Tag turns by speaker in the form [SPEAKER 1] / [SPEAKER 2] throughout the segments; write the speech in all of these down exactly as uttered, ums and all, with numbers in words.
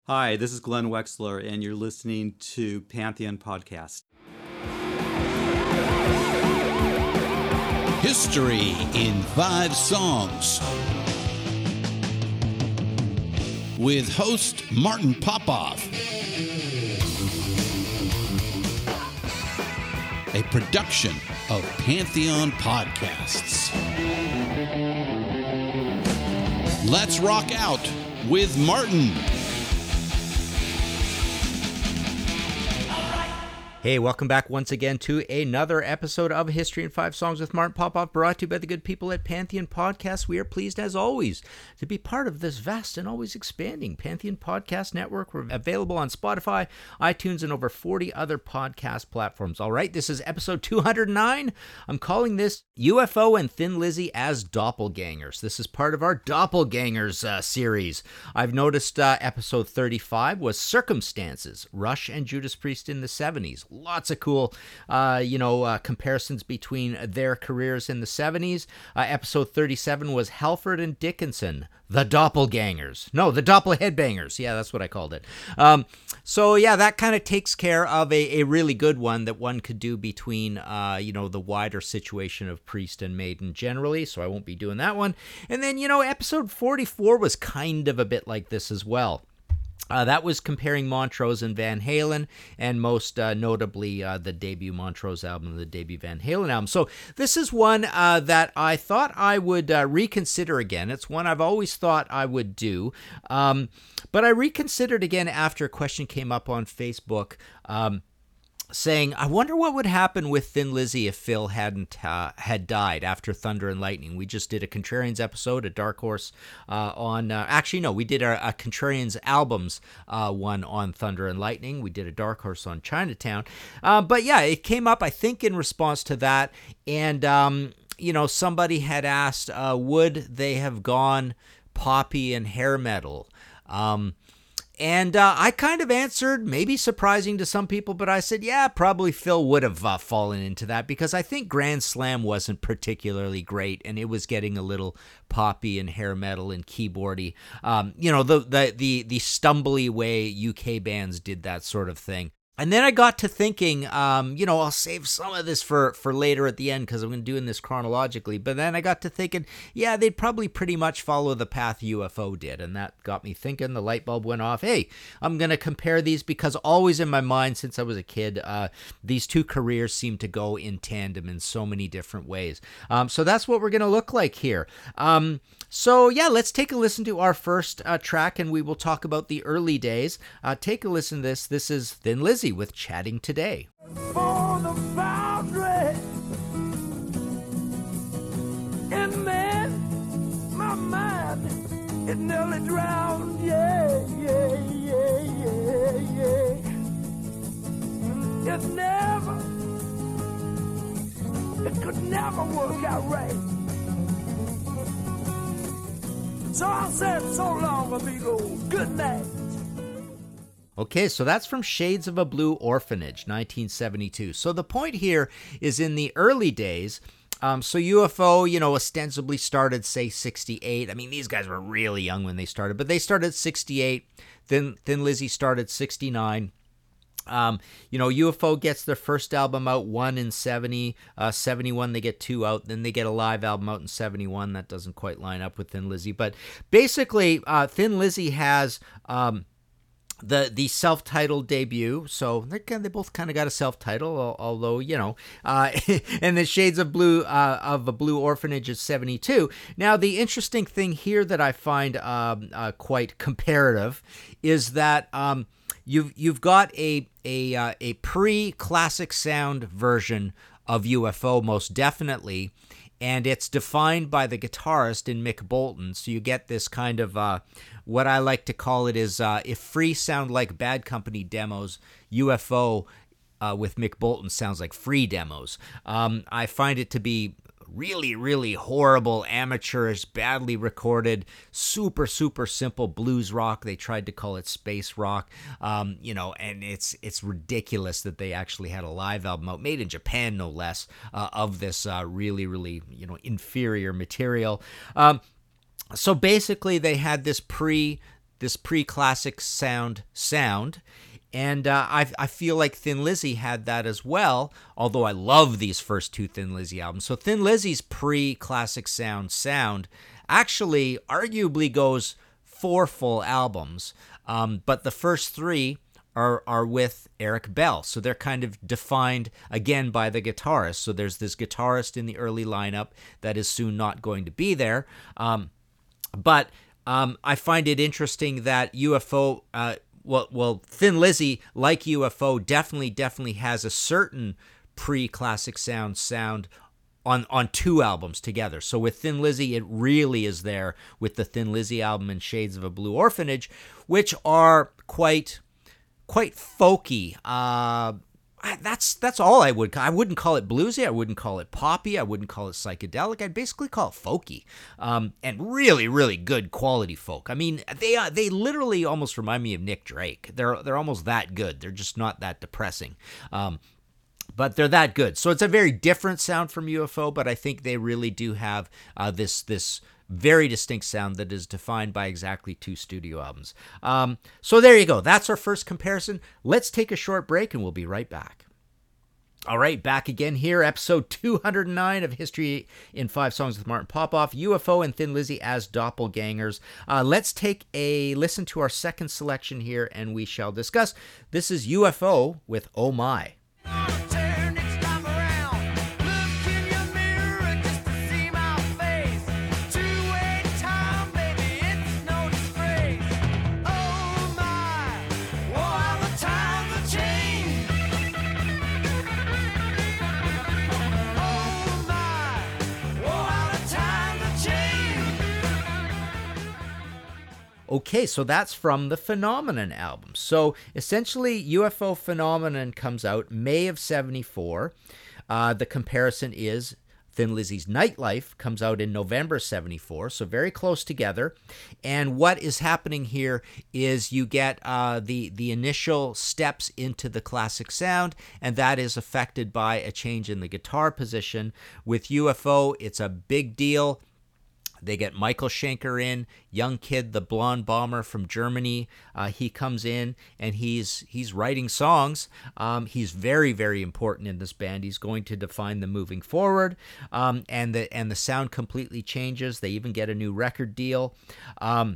[SPEAKER 1] Hi, this is Glenn Wexler, and you're listening to Pantheon Podcast.
[SPEAKER 2] History in Five Songs with host Martin Popoff. A production of Pantheon Podcasts. Let's rock out with Martin.
[SPEAKER 3] Hey, welcome back once again to another episode of History in Five Songs with Martin Popoff, brought to you by the good people at Pantheon Podcasts. We are pleased, as always, to be part of this vast and always expanding Pantheon Podcast Network. We're available on Spotify, iTunes, and over forty other podcast platforms. All right, this is episode two hundred nine. I'm calling this U F O and Thin Lizzy as Doppelgangers. This is part of our Doppelgangers uh, series. I've noticed uh, episode thirty-five was Circumstances, Rush and Judas Priest in the seventies. Lots of cool, uh, you know, uh, comparisons between their careers in the seventies. Uh, episode thirty-seven was Halford and Dickinson, the Doppelgangers. No, the Doppelheadbangers. Yeah, that's what I called it. Um, so, yeah, that kind of takes care of a, a really good one that one could do between, uh, you know, the wider situation of Priest and Maiden generally. So I won't be doing that one. And then, you know, episode forty-four was kind of a bit like this as well. Uh, that was comparing Montrose and Van Halen, and most uh, notably uh, the debut Montrose album, the debut Van Halen album. So this is one uh, that I thought I would uh, reconsider again. It's one I've always thought I would do, um, but I reconsidered again after a question came up on Facebook, um, saying, I wonder what would happen with Thin Lizzy if Phil hadn't uh, had died after Thunder and Lightning. We just did a Contrarians episode, a Dark Horse uh, on, uh, actually no, we did a, a Contrarians albums uh, one on Thunder and Lightning. We did a Dark Horse on Chinatown. Uh, but yeah, it came up, I think, in response to that. And, um, you know, somebody had asked, uh, would they have gone poppy and hair metal? Um, And uh, I kind of answered, maybe surprising to some people, but I said, yeah, probably Phil would have uh, fallen into that because I think Grand Slam wasn't particularly great and it was getting a little poppy and hair metal and keyboardy. Um, you know, the, the, the, the stumbly way U K bands did that sort of thing. And then I got to thinking, um, you know, I'll save some of this for, for later at the end because I'm going to do this chronologically. But then I got to thinking, yeah, they'd probably pretty much follow the path U F O did. And that got me thinking. The light bulb went off. Hey, I'm going to compare these because always in my mind since I was a kid, uh, these two careers seem to go in tandem in so many different ways. Um, so that's what we're going to look like here. Um, so, yeah, let's take a listen to our first uh, track and we will talk about the early days. Uh, take a listen to this. This is Thin Lizzy with Chatting Today.
[SPEAKER 4] For the boundary, and man, my mind, it nearly drowned, yeah, yeah, yeah, yeah, yeah. It never, it could never work out right. So I said so long, amigo, good night.
[SPEAKER 3] Okay, so that's from Shades of a Blue Orphanage, nineteen seventy-two. So the point here is in the early days, um, so U F O, you know, ostensibly started, say, sixty-eight. I mean, these guys were really young when they started, but they started sixty-eight. Then Thin Lizzy started sixty-nine. Um, you know, U F O gets their first album out, one in seventy, uh, seventy-one, they get two out, then they get a live album out in seventy-one. That doesn't quite line up with Thin Lizzy, but basically, uh, Thin Lizzy has, um, The the self-titled debut, so they they both kind of got a self-title, although, you know, uh, and the Shades of Blue uh, of a Blue Orphanage is seventy-two. Now, the interesting thing here that I find um, uh, quite comparative is that um, you've you've got a a uh, a pre-classic sound version of U F O, most definitely. And it's defined by the guitarist in Mick Bolton. So you get this kind of, uh, what I like to call it is, uh, if Free sound like Bad Company demos, U F O uh, with Mick Bolton sounds like Free demos. Um, I find it to be really, really horrible, amateurish, badly recorded, super, super simple blues rock. They tried to call it space rock, um, you know, and it's it's ridiculous that they actually had a live album out, made in Japan, no less, uh, of this uh, really, really, you know, inferior material. Um, so basically, they had this pre this pre-classic sound sound. And uh, I, I feel like Thin Lizzy had that as well, although I love these first two Thin Lizzy albums. So Thin Lizzy's pre-classic sound sound actually arguably goes four full albums, um, but the first three are are with Eric Bell. So they're kind of defined, again, by the guitarist. So there's this guitarist in the early lineup that is soon not going to be there. Um, but um, I find it interesting that U F O... Uh, Well, well, Thin Lizzy, like U F O, definitely, definitely has a certain pre-classic sound sound on on two albums together. So with Thin Lizzy, it really is there with the Thin Lizzy album and Shades of a Blue Orphanage, which are quite quite folky. Uh, I, that's that's all I would. I wouldn't call it bluesy. I wouldn't call it poppy. I wouldn't call it psychedelic. I'd basically call it folky, um, and really, really good quality folk. I mean, they uh, they literally almost remind me of Nick Drake. They're they're almost that good. They're just not that depressing. Um, But they're that good. So it's a very different sound from U F O, but I think they really do have uh, this this very distinct sound that is defined by exactly two studio albums. Um, so there you go. That's our first comparison. Let's take a short break and we'll be right back. All right, back again here, episode two hundred nine of History in Five Songs with Martin Popoff, U F O and Thin Lizzy as doppelgangers. Uh, let's take a listen to our second selection here and we shall discuss. This is U F O with Oh My. Okay, so that's from the Phenomenon album. So essentially, U F O Phenomenon comes out May of seventy-four. Uh, the comparison is Thin Lizzy's Nightlife comes out in November seventy-four, so very close together. And what is happening here is you get uh, the, the initial steps into the classic sound, and that is affected by a change in the guitar position. With U F O, it's a big deal. They get Michael Schenker in, young kid, the blonde bomber from Germany. Uh, he comes in and he's he's writing songs. Um, he's very, very important in this band. He's going to define them moving forward. Um, and the and the sound completely changes. They even get a new record deal. Um,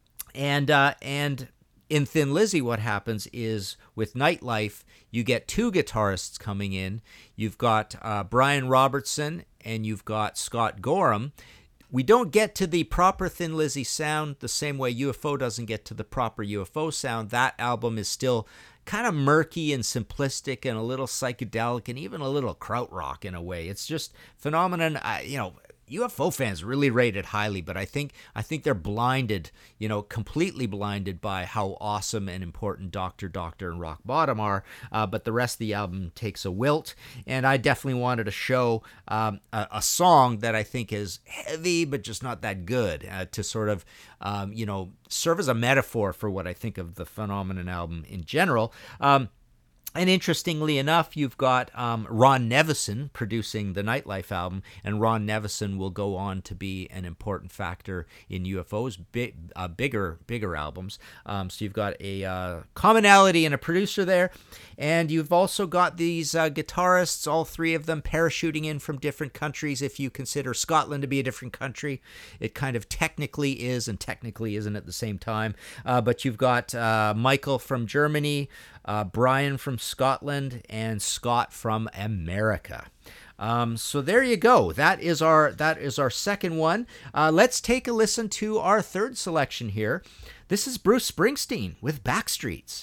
[SPEAKER 3] and uh, and in Thin Lizzy, what happens is with Nightlife, you get two guitarists coming in. You've got uh, Brian Robertson and you've got Scott Gorham. We don't get to the proper Thin Lizzy sound the same way U F O doesn't get to the proper U F O sound. That album is still kind of murky and simplistic and a little psychedelic and even a little krautrock in a way. It's just Phenomenon. I, you know, U F O fans really rate it highly, but I think I think they're blinded, you know, completely blinded by how awesome and important Doctor Doctor and Rock Bottom are. Uh, but the rest of the album takes a wilt, and I definitely wanted to show um, a, a song that I think is heavy but just not that good uh, to sort of, um, you know, serve as a metaphor for what I think of the Phenomenon album in general. Um, And interestingly enough, you've got um, Ron Nevison producing the Nightlife album, and Ron Nevison will go on to be an important factor in U F O's big, uh, bigger, bigger albums. Um, so you've got a uh, commonality in a producer there, and you've also got these uh, guitarists, all three of them parachuting in from different countries. If you consider Scotland to be a different country, it kind of technically is and technically isn't at the same time. Uh, but you've got uh, Michael from Germany, Uh, Brian from Scotland, and Scott from America. Um, so there you go. That is our that is our second one. Uh, let's take a listen to our third selection here. This is Bruce Springsteen with Backstreets.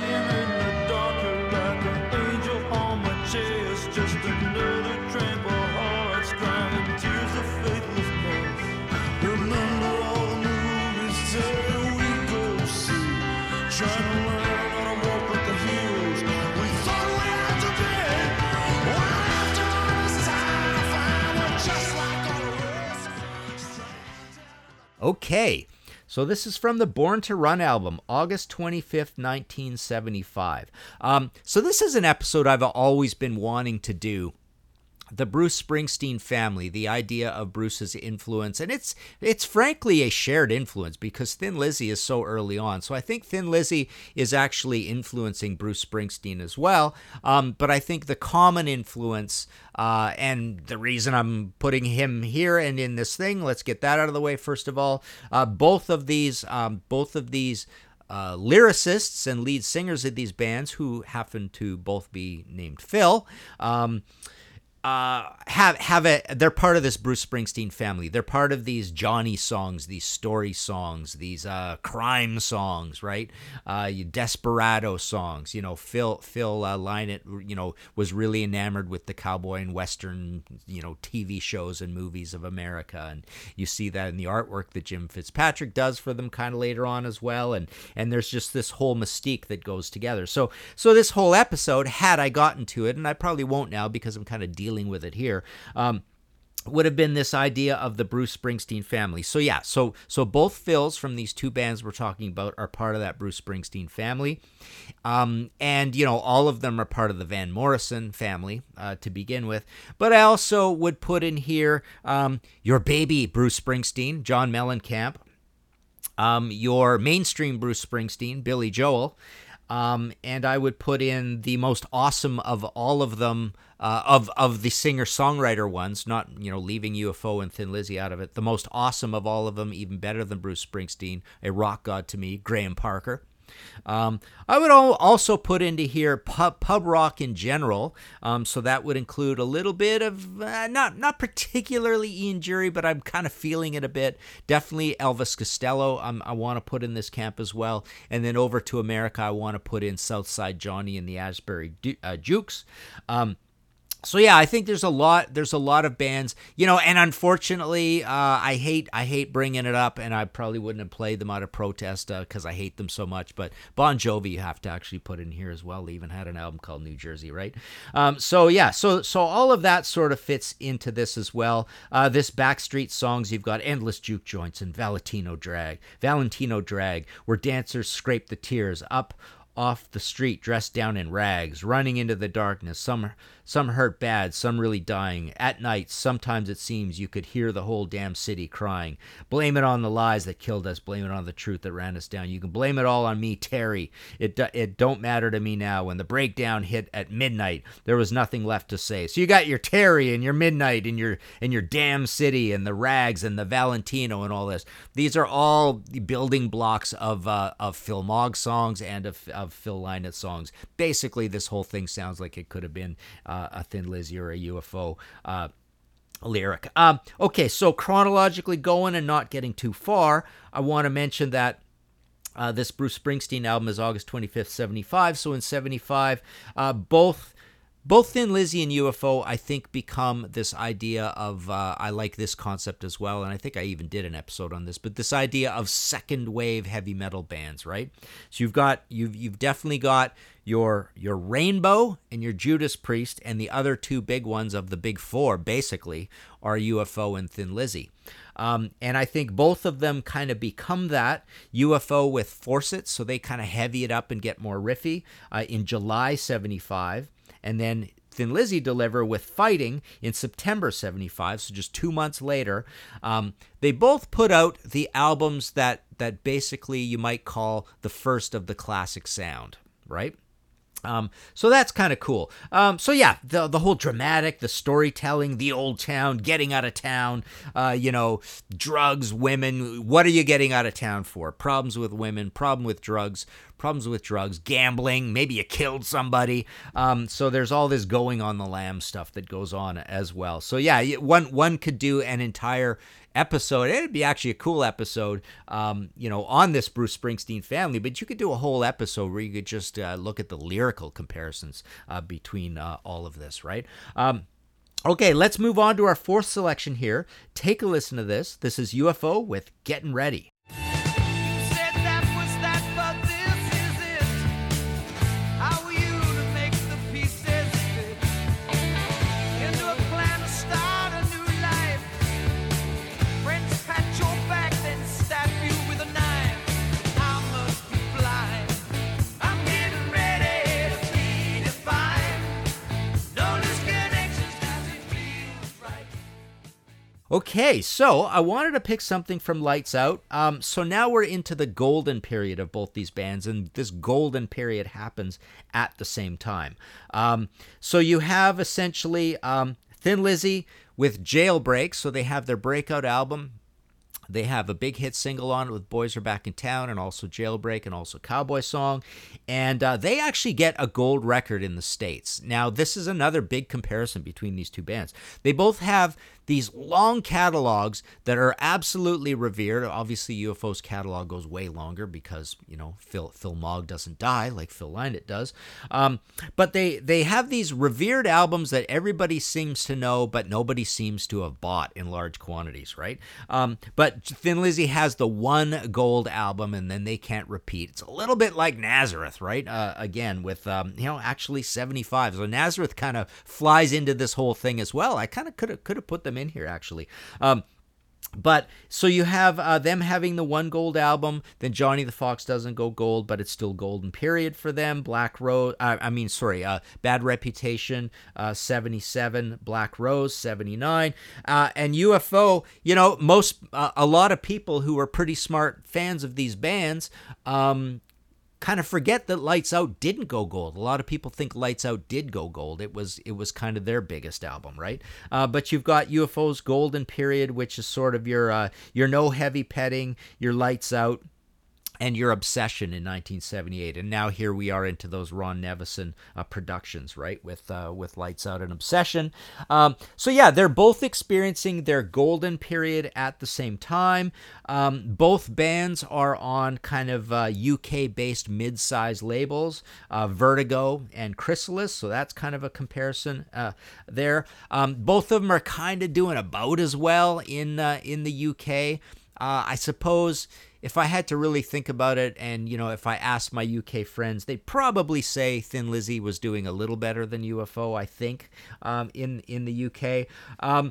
[SPEAKER 3] Okay, so this is from the Born to Run album, August twenty-fifth, nineteen seventy-five. Um, so this is an episode I've always been wanting to do. the Bruce Springsteen family, the idea of Bruce's influence, and it's it's frankly a shared influence because Thin Lizzy is so early on. So I think Thin Lizzy is actually influencing Bruce Springsteen as well. Um, but I think the common influence, uh, and the reason I'm putting him here and in this thing, let's get that out of the way first of all. Uh, both of these, um, both of these. Uh, lyricists and lead singers of these bands, who happen to both be named Phil, um, Uh, have have a they're part of this Bruce Springsteen family. They're part of these Johnny songs, these story songs, these uh, crime songs, right? Uh, you desperado songs. You know, Phil Phil uh, Lynott, you know, was really enamored with the cowboy and western, you know, T V shows and movies of America, and you see that in the artwork that Jim Fitzpatrick does for them kind of later on as well. And and there's just this whole mystique that goes together. So so this whole episode, had I gotten to it, and I probably won't now because I'm kind of dealing with it here, um, would have been this idea of the Bruce Springsteen family. So yeah, so so both Phils from these two bands we're talking about are part of that Bruce Springsteen family, um, and you know all of them are part of the Van Morrison family uh, to begin with. But I also would put in here um, your baby Bruce Springsteen, John Mellencamp, um, your mainstream Bruce Springsteen, Billy Joel. Um, and I would put in the most awesome of all of them, uh, of of the singer-songwriter ones, not, you know, leaving U F O and Thin Lizzy out of it. The most awesome of all of them, even better than Bruce Springsteen, a rock god to me, Graham Parker. Um, I would also put into here pub, pub rock in general, um, so that would include a little bit of, uh, not not particularly Ian Dury, but I'm kind of feeling it a bit. Definitely Elvis Costello um, I want to put in this camp as well. And then over to America, I want to put in Southside Johnny and the Asbury du- uh, Jukes. Um, So yeah, I think there's a lot. There's a lot of bands, you know, and unfortunately, uh, I hate I hate bringing it up, and I probably wouldn't have played them out of protest because uh, I hate them so much. But Bon Jovi, you have to actually put in here as well. They even had an album called New Jersey, right? Um, so yeah, so so all of that sort of fits into this as well. Uh, this Backstreet songs, you've got Endless Juke Joints and Valentino Drag, Valentino Drag, where dancers scrape the tears up off the street, dressed down in rags, running into the darkness. Some some hurt bad, some really dying. At night, sometimes it seems you could hear the whole damn city crying. Blame it on the lies that killed us. Blame it on the truth that ran us down. You can blame it all on me, Terry. It it don't matter to me now. When the breakdown hit at midnight, there was nothing left to say. So you got your Terry and your Midnight and your and your damn city and the rags and the Valentino and all this. These are all the building blocks of uh, of Phil Mogg songs and of, of Phil Lynott songs. Basically, this whole thing sounds like it could have been uh, a Thin Lizzy or a U F O uh, lyric. Um, okay, so chronologically going and not getting too far, I want to mention that uh, this Bruce Springsteen album is August twenty-fifth, seventy-five. So in seventy-five, uh, both... Both Thin Lizzy and U F O, I think, become this idea of, uh, I like this concept as well, and I think I even did an episode on this, but this idea of second wave heavy metal bands, right? So you've got, you've you've definitely got your your Rainbow and your Judas Priest, and the other two big ones of the big four, basically, are U F O and Thin Lizzy. Um, and I think both of them kind of become that. U F O with Force It, so they kind of heavy it up and get more riffy uh, in July seventy-five. And then Thin Lizzy deliver with Fighting in September seventy-five, so just two months later. Um, they both put out the albums that that basically you might call the first of the classic sound, right? Um, so that's kind of cool. Um, so yeah, the the whole dramatic, the storytelling, the old town, getting out of town, uh, you know, drugs, women. What are you getting out of town for? Problems with women, problem with drugs, problems with drugs, gambling. Maybe you killed somebody. Um, so there's all this going on the lamb stuff that goes on as well. So yeah, one one could do an entire episode. It'd be actually a cool episode, um, you know, on this Bruce Springsteen family, but you could do a whole episode where you could just uh, look at the lyrical comparisons uh, between uh, all of this, right? Um, okay, let's move on to our fourth selection here. Take a listen to this. This is U F O with Getting Ready. Okay, so I wanted to pick something from Lights Out. Um, so now we're into the golden period of both these bands, and this golden period happens at the same time. Um, so you have essentially um, Thin Lizzy with Jailbreak, so they have their breakout album. They have a big hit single on it with Boys Are Back in Town, and also Jailbreak, and also Cowboy Song. And uh, they actually get a gold record in the States. Now, this is another big comparison between these two bands. They both have these long catalogs that are absolutely revered. Obviously, U F O's catalog goes way longer because, you know, Phil Phil Mogg doesn't die like Phil Lynott does. Um, but they, they have these revered albums that everybody seems to know, but nobody seems to have bought in large quantities, right? Um, but Thin Lizzy has the one gold album, and then they can't repeat. It's a little bit like Nazareth, right? Uh, again, with, um, you know, actually seventy-five. So Nazareth kind of flies into this whole thing as well. I kind of could have could have put them in here, actually. Um, But so you have uh, them having the one gold album, then Johnny the Fox doesn't go gold, but it's still golden period for them. Black Rose, uh, I mean, sorry, uh, Bad Reputation, uh, seventy-seven, Black Rose, seventy-nine, uh, and U F O. You know, most uh, a lot of people who are pretty smart fans of these bands, um, kind of forget that Lights Out didn't go gold. A lot of people think Lights Out did go gold. It was it was kind of their biggest album, right? Uh, but you've got U F O's golden period, which is sort of your uh, your No Heavy Petting, your Lights Out, and your Obsession in nineteen seventy-eight. And now here we are into those Ron Nevison uh, productions, right, with uh, with Lights Out and Obsession. Um, so yeah, they're both experiencing their golden period at the same time. Um, both bands are on kind of uh, U K-based mid-size labels, uh, Vertigo and Chrysalis, so that's kind of a comparison uh, there. Um, both of them are kind of doing about as well in uh, in the U K. Uh, I suppose if I had to really think about it, and, you know, if I asked my U K friends, they'd probably say Thin Lizzy was doing a little better than U F O, I think, um, in, in the U K. Um,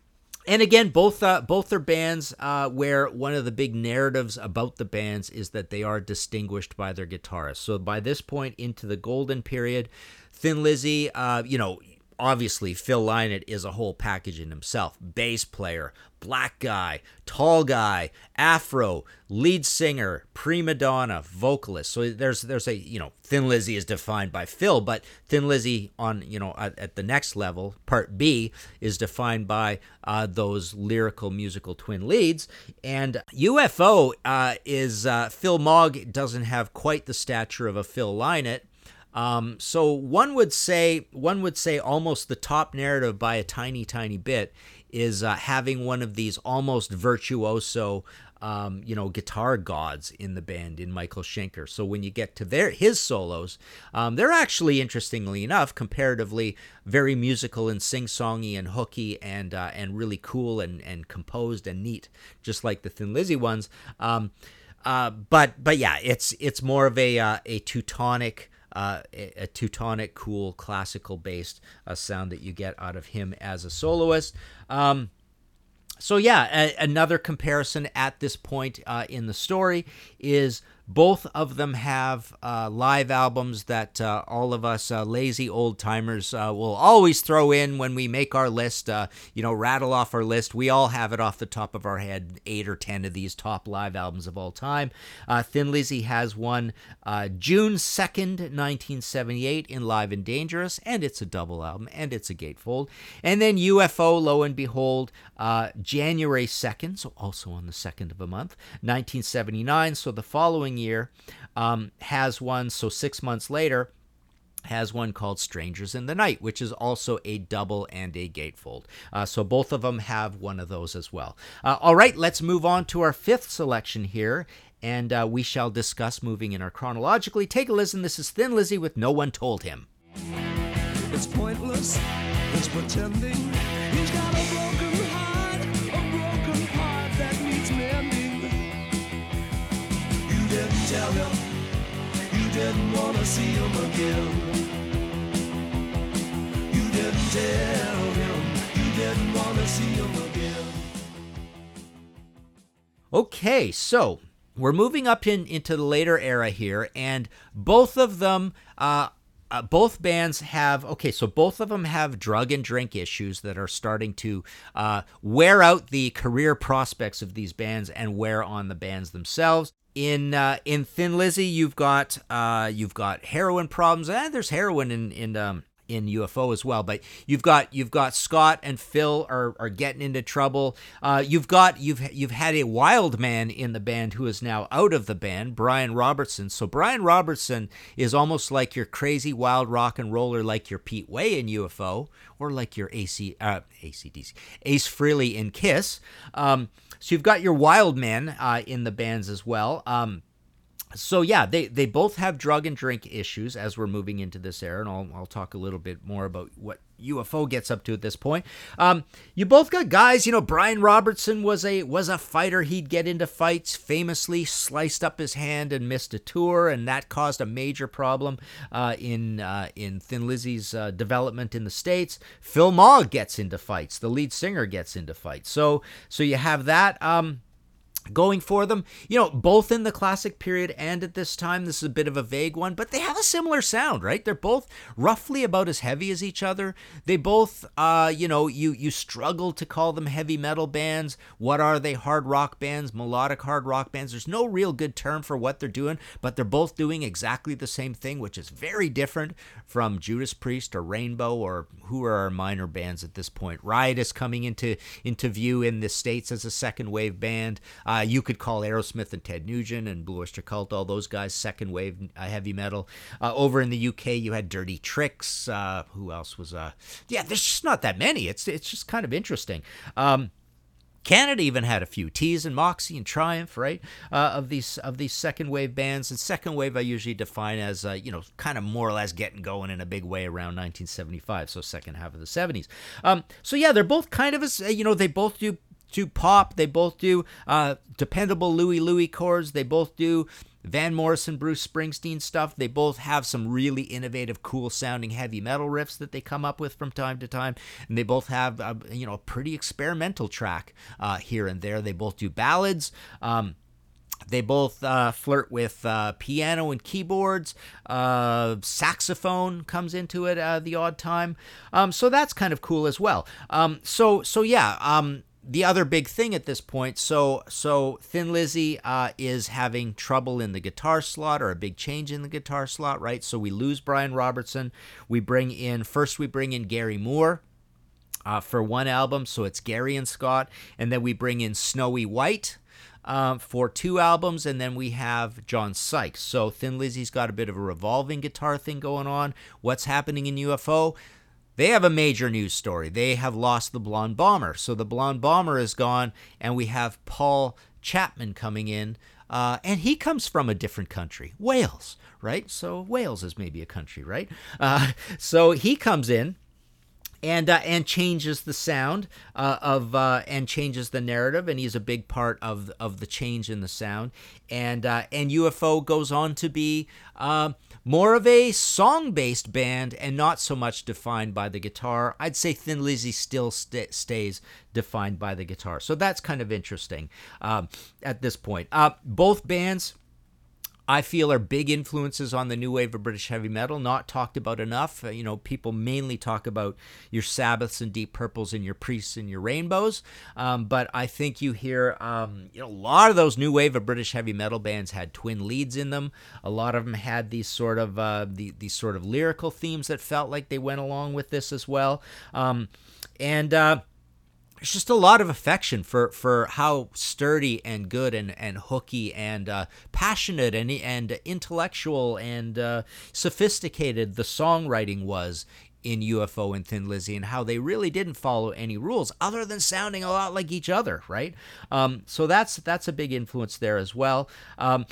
[SPEAKER 3] and again, both uh, both are bands uh, where one of the big narratives about the bands is that they are distinguished by their guitarists. So by this point into the golden period, Thin Lizzy, uh, you know, obviously, Phil Lynott is a whole package in himself. Bass player, black guy, tall guy, afro, lead singer, prima donna, vocalist. So there's there's a, you know, Thin Lizzy is defined by Phil, but Thin Lizzy on, you know, at, at the next level, part B, is defined by uh, those lyrical musical twin leads. And U F O uh, is, uh, Phil Mogg doesn't have quite the stature of a Phil Lynott. Um, so one would say, one would say almost the top narrative by a tiny, tiny bit is uh, having one of these almost virtuoso, um, you know, guitar gods in the band in Michael Schenker. So when you get to their his solos, um, they're actually, interestingly enough, comparatively very musical and sing-songy and hooky and uh, and really cool and and composed and neat, just like the Thin Lizzy ones. Um, uh, but but yeah, it's it's more of a uh, a Teutonic. Uh, a, a Teutonic, cool, classical-based uh, sound that you get out of him as a soloist. Um, so yeah, a, another comparison at this point uh, in the story is both of them have uh, live albums that uh, all of us uh, lazy old-timers uh, will always throw in when we make our list, uh, you know, rattle off our list. We all have it off the top of our head, eight or ten of these top live albums of all time. Uh, Thin Lizzy has one uh, June second, nineteen seventy-eight in Live and Dangerous, and it's a double album, and it's a gatefold. And then U F O, lo and behold, uh, January second, so also on the second of a month, nineteen seventy-nine, so the following year, um, has one, so six months later, has one called Strangers in the Night, which is also a double and a gatefold. Uh, so both of them have one of those as well. Uh, all right, let's move on to our fifth selection here, and uh, we shall discuss moving in our chronologically. Take a listen. This is Thin Lizzy with No One Told Him.
[SPEAKER 4] It's pointless, it's pretending. He's got a broken heart, a broken heart that needs mending. You didn't tell him, you didn't want to see him again. You didn't tell him, you didn't want to see him again.
[SPEAKER 3] Okay, so we're moving up in, into the later era here, and both of them uh, uh, both bands have, okay, so both of them have drug and drink issues that are starting to uh, wear out the career prospects of these bands and wear on the bands themselves. In uh, in Thin Lizzy, you've got uh, you've got heroin problems, and there's heroin in in um, in U F O as well. But you've got you've got Scott and Phil are, are getting into trouble. Uh, you've got you've you've had a wild man in the band who is now out of the band, Brian Robertson. So Brian Robertson is almost like your crazy wild rock and roller, like your Pete Way in U F O, or like your A C uh, A C D C Ace Frehley in Kiss. Um, so you've got your wild men uh, in the bands as well. Um, So yeah, they, they both have drug and drink issues as we're moving into this era, and I'll I'll talk a little bit more about what U F O gets up to at this point. Um, you both got guys, you know, Brian Robertson was a was a fighter. He'd get into fights, famously sliced up his hand and missed a tour, and that caused a major problem uh, in uh, in Thin Lizzy's uh, development in the States. Phil Maugg gets into fights. The lead singer gets into fights. So so you have that. Um, Going for them, you know, both in the classic period and at this time. This is a bit of a vague one, but they have a similar sound, right? They're both roughly about as heavy as each other. They both, uh, you know, you you struggle to call them heavy metal bands. What are they? Hard rock bands, melodic hard rock bands. There's no real good term for what they're doing, but they're both doing exactly the same thing, which is very different from Judas Priest or Rainbow or who are our minor bands at this point. Riot is coming into into view in the States as a second wave band. Uh, you could call Aerosmith and Ted Nugent and Blue Oyster Cult, all those guys, second wave uh, heavy metal. Uh, over in the U K, you had Dirty Tricks. Uh, who else was? Uh, yeah, there's just not that many. It's it's just kind of interesting. Um, Canada even had a few, Tease and Moxie and Triumph, right? Uh, of these of these second wave bands. And second wave I usually define as uh, you know, kind of more or less getting going in a big way around nineteen seventy-five, so second half of the seventies. Um, so yeah, they're both kind of as you know, they both do. do pop. They both do uh, dependable Louie Louie chords. They both do Van Morrison, Bruce Springsteen stuff. They both have some really innovative, cool sounding heavy metal riffs that they come up with from time to time. And they both have, uh, you know, a pretty experimental track uh, here and there. They both do ballads. Um, They both uh, flirt with uh, piano and keyboards. Uh, saxophone comes into it uh, the odd time. Um, so that's kind of cool as well. Um, so so yeah. Um, The other big thing at this point, so so Thin Lizzy uh, is having trouble in the guitar slot, or a big change in the guitar slot, right? So we lose Brian Robertson. We bring in, first we bring in Gary Moore uh, for one album, so it's Gary and Scott. And then we bring in Snowy White um, for two albums, and then we have John Sykes. So Thin Lizzy's got a bit of a revolving guitar thing going on. What's happening in U F O? They have a major news story. They have lost the Blonde Bomber. So the Blonde Bomber is gone, and we have Paul Chapman coming in, uh, and he comes from a different country, Wales, right? So Wales is maybe a country, right? Uh, so he comes in and uh, and changes the sound uh, of uh, and changes the narrative, and he's a big part of of the change in the sound. And uh, and U F O goes on to be Uh, more of a song-based band and not so much defined by the guitar. I'd say Thin Lizzy still st- stays defined by the guitar. So that's kind of interesting um, at this point. Uh, both bands, I feel, are big influences on the new wave of British heavy metal, not talked about enough. Uh, you know, people mainly talk about your Sabbaths and Deep Purples and your Priests and your Rainbows, um, but I think you hear, um, you know, a lot of those new wave of British heavy metal bands had twin leads in them. A lot of them had these sort of uh, the, these sort of lyrical themes that felt like they went along with this as well, um, and. Uh, There's just a lot of affection for, for how sturdy and good and, and hooky and uh, passionate and and intellectual and uh, sophisticated the songwriting was in U F O and Thin Lizzy, and how they really didn't follow any rules other than sounding a lot like each other, right? Um, so that's that's a big influence there as well. Um,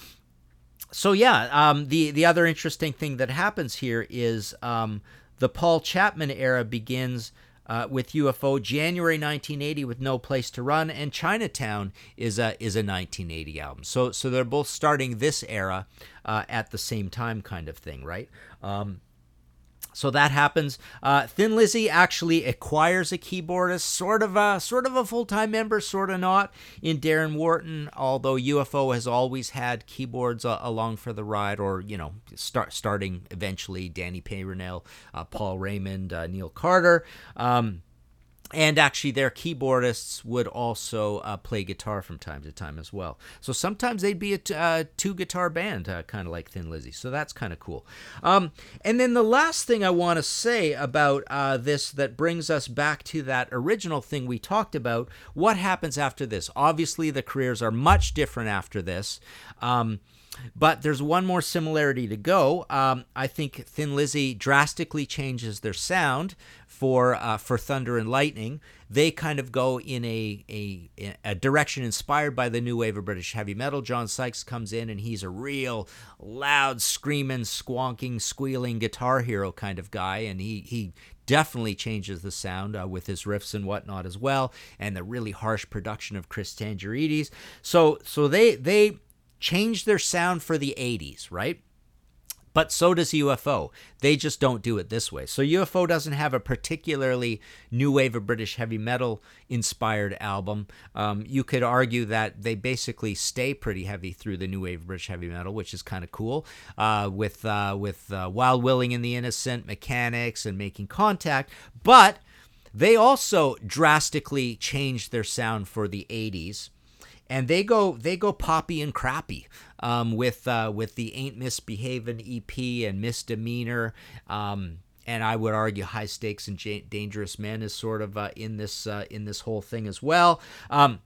[SPEAKER 3] so yeah, um, the the other interesting thing that happens here is um, the Paul Chapman era begins Uh, with U F O January nineteen eighty with No Place to Run, and Chinatown is a is a nineteen eighty album. So so they're both starting this era uh, at the same time, kind of thing, right? Um, So that happens. Uh, Thin Lizzy actually acquires a keyboardist, sort of a sort of a full-time member, sort of not, in Darren Wharton. Although U F O has always had keyboards uh, along for the ride, or you know, start starting eventually Danny Peyronel, uh, Paul Raymond, uh, Neil Carter. Um, And actually, their keyboardists would also uh, play guitar from time to time as well. So sometimes they'd be a t- uh, two-guitar band, uh, kind of like Thin Lizzy. So that's kind of cool. Um, and then the last thing I want to say about uh, this that brings us back to that original thing we talked about, what happens after this? Obviously, the careers are much different after this. Um, But there's one more similarity to go. Um, I think Thin Lizzy drastically changes their sound for uh, for Thunder and Lightning. They kind of go in a, a a direction inspired by the new wave of British heavy metal. John Sykes comes in and he's a real loud, screaming, squonking, squealing guitar hero kind of guy, and he he definitely changes the sound uh, with his riffs and whatnot as well, and the really harsh production of Chris Tangerides. So so they they. changed their sound for the eighties, right? But so does U F O. They just don't do it this way. So U F O doesn't have a particularly new wave of British heavy metal inspired album. Um, you could argue that they basically stay pretty heavy through the new wave of British heavy metal, which is kind of cool. Uh, with uh, with uh, Wild Willing and the Innocent, Mechanics, and Making Contact. But they also drastically changed their sound for the eighties. And they go they go poppy and crappy um, with uh, with the Ain't Misbehavin' E P and Misdemeanor, um, and I would argue High Stakes and J- Dangerous Men is sort of uh, in this uh, in this whole thing as well. Um,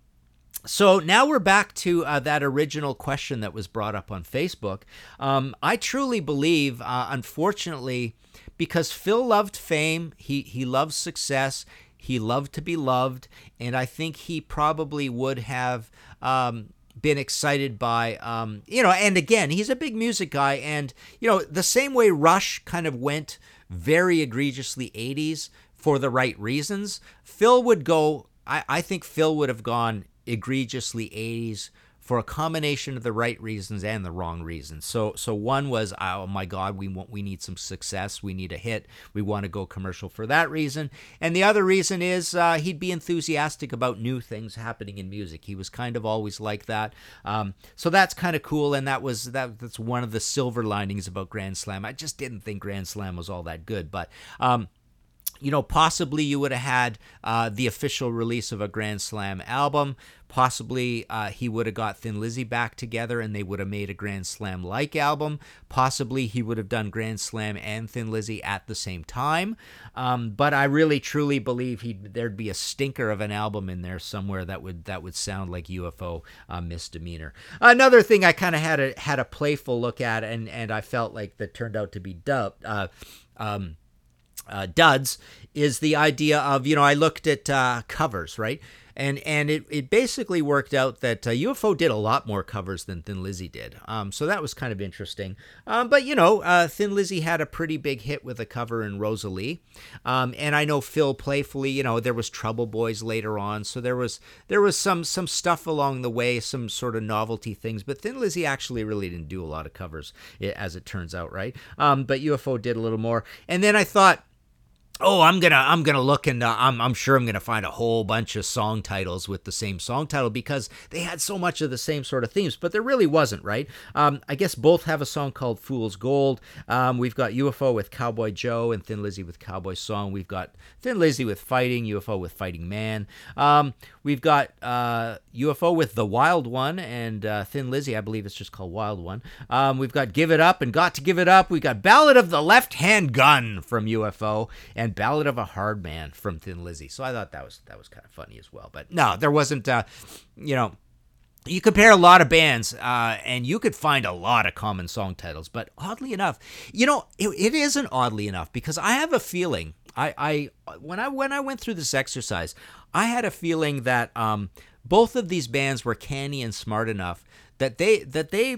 [SPEAKER 3] so now we're back to uh, that original question that was brought up on Facebook. Um, I truly believe, uh, unfortunately, because Phil loved fame, he he loves success. He loved to be loved, and I think he probably would have um, been excited by, um, you know, and again, he's a big music guy, and, you know, the same way Rush kind of went very egregiously eighties for the right reasons, Phil would go, I, I think Phil would have gone egregiously eighties for a combination of the right reasons and the wrong reasons. So so one was, oh my God, we want we need some success. We need a hit. We want to go commercial for that reason. And the other reason is uh, he'd be enthusiastic about new things happening in music. He was kind of always like that. Um, so that's kind of cool. And that was that that's one of the silver linings about Grand Slam. I just didn't think Grand Slam was all that good. But um, you know, possibly you would have had uh, the official release of a Grand Slam album. Possibly uh, he would have got Thin Lizzy back together and they would have made a Grand Slam-like album. Possibly he would have done Grand Slam and Thin Lizzy at the same time. Um, but I really, truly believe he'd, there'd be a stinker of an album in there somewhere that would that would sound like U F O uh, Misdemeanor. Another thing I kind of had a had a playful look at, and and I felt like that turned out to be dubbed. Uh, um, Uh, duds, is the idea of, you know, I looked at uh, covers, right? And and it, it basically worked out that uh, U F O did a lot more covers than Thin Lizzy did. Um, so that was kind of interesting. Um, but, you know, uh, Thin Lizzy had a pretty big hit with a cover in Rosalie. Um, and I know Phil playfully, you know, there was Trouble Boys later on. So there was there was some some stuff along the way, some sort of novelty things. But Thin Lizzy actually really didn't do a lot of covers, as it turns out, right? Um, but U F O did a little more. And then I thought, oh, I'm gonna I'm gonna look and uh, I'm I'm sure I'm gonna find a whole bunch of song titles with the same song title because they had so much of the same sort of themes, but there really wasn't, right? Um, I guess both have a song called Fool's Gold. Um, we've got U F O with Cowboy Joe and Thin Lizzy with Cowboy Song. We've got Thin Lizzy with Fighting, U F O with Fighting Man. Um, we've got uh, U F O with The Wild One and uh, Thin Lizzy, I believe it's just called Wild One. Um, we've got Give It Up and Got to Give It Up. We've got Ballad of the Left Hand Gun from U F O and Ballad of a Hard Man from Thin Lizzy. So I thought that was that was kind of funny as well. But no, there wasn't, uh, you know, you compare a lot of bands uh, and you could find a lot of common song titles. But oddly enough, you know, it, it isn't oddly enough because I have a feeling, I, I when I when I went through this exercise, I had a feeling that um, both of these bands were canny and smart enough that they that they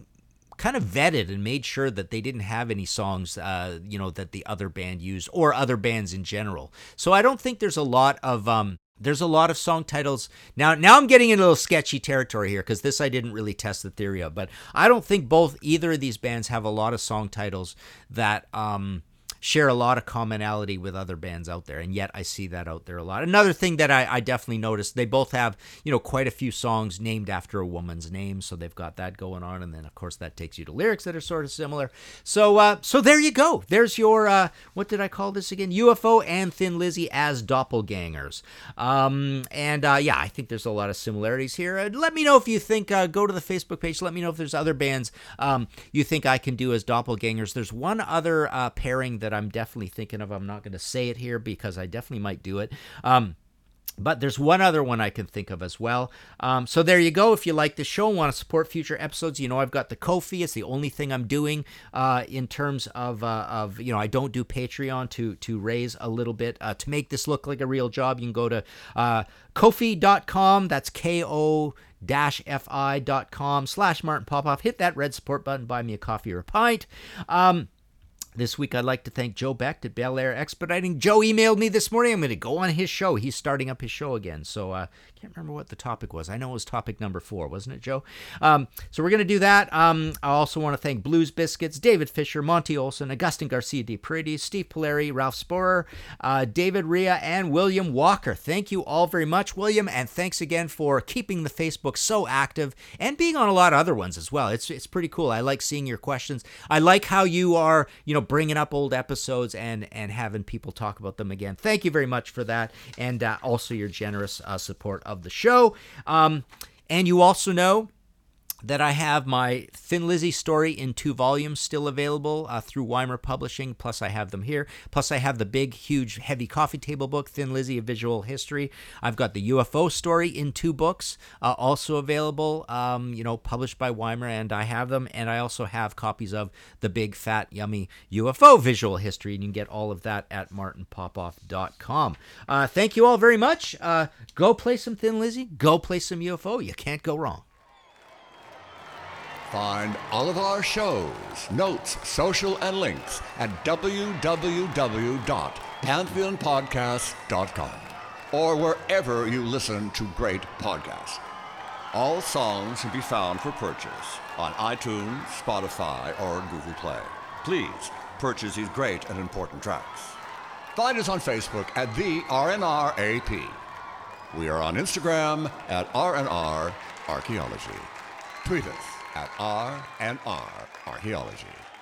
[SPEAKER 3] kind of vetted and made sure that they didn't have any songs, uh, you know, that the other band used or other bands in general. So I don't think there's a lot of um, there's a lot of song titles. Now, now I'm getting into a little sketchy territory here because this I didn't really test the theory of, but I don't think both either of these bands have a lot of song titles that um, share a lot of commonality with other bands out there, and yet I see that out there a lot. Another thing that I, I definitely noticed, they both have, you know, quite a few songs named after a woman's name, so they've got that going on, and then of course that takes you to lyrics that are sort of similar. So, uh, so there you go. There's your uh, what did I call this again? U F O and Thin Lizzy as doppelgangers. Um, and uh, yeah, I think there's a lot of similarities here. Uh, let me know if you think. Uh, go to the Facebook page. Let me know if there's other bands um, you think I can do as doppelgangers. There's one other uh, pairing that I'm definitely thinking of. I'm not going to say it here because I definitely might do it. Um, But there's one other one I can think of as well. Um, so there you go. If you like the show and want to support future episodes, you know I've got the Ko-fi. It's the only thing I'm doing uh, in terms of, uh, of, you know, I don't do Patreon to to raise a little bit. Uh, to make this look like a real job, you can go to uh, Ko-fi dot com. That's K O dash F-I dot com slash Martin Popoff. Hit that red support button. Buy me a coffee or a pint. Um, This week, I'd like to thank Joe Beck at Bel Air Expediting. Joe emailed me this morning. I'm going to go on his show. He's starting up his show again. So I uh, can't remember what the topic was. I know it was topic number four, wasn't it, Joe? Um, so we're going to do that. Um, I also want to thank Blues Biscuits, David Fisher, Monty Olson, Augustin Garcia de Paredes, Steve Polari, Ralph Sporer, uh, David Ria, and William Walker. Thank you all very much, William, and thanks again for keeping the Facebook so active and being on a lot of other ones as well. It's it's pretty cool. I like seeing your questions. I like how you are, you know, bringing up old episodes and and having people talk about them again. Thank you very much for that, and uh, also your generous uh, support of the show. Um, and you also know that I have my Thin Lizzy story in two volumes still available uh, through Weimer Publishing, plus I have them here. Plus I have the big, huge, heavy coffee table book, Thin Lizzy, A Visual History. I've got the U F O story in two books, uh, also available, um, you know, published by Weimer, and I have them. And I also have copies of the big, fat, yummy U F O Visual History, and you can get all of that at martin popoff dot com. Uh, thank you all very much. Uh, go play some Thin Lizzy. Go play some U F O. You can't go wrong.
[SPEAKER 5] Find all of our shows, notes, social, and links at w w w dot pantheon podcast dot com or wherever you listen to great podcasts. All songs can be found for purchase on iTunes, Spotify, or Google Play. Please purchase these great and important tracks. Find us on Facebook at the R N R A P. We are on Instagram at R N R Archaeology. Tweet us at R N R Archaeology.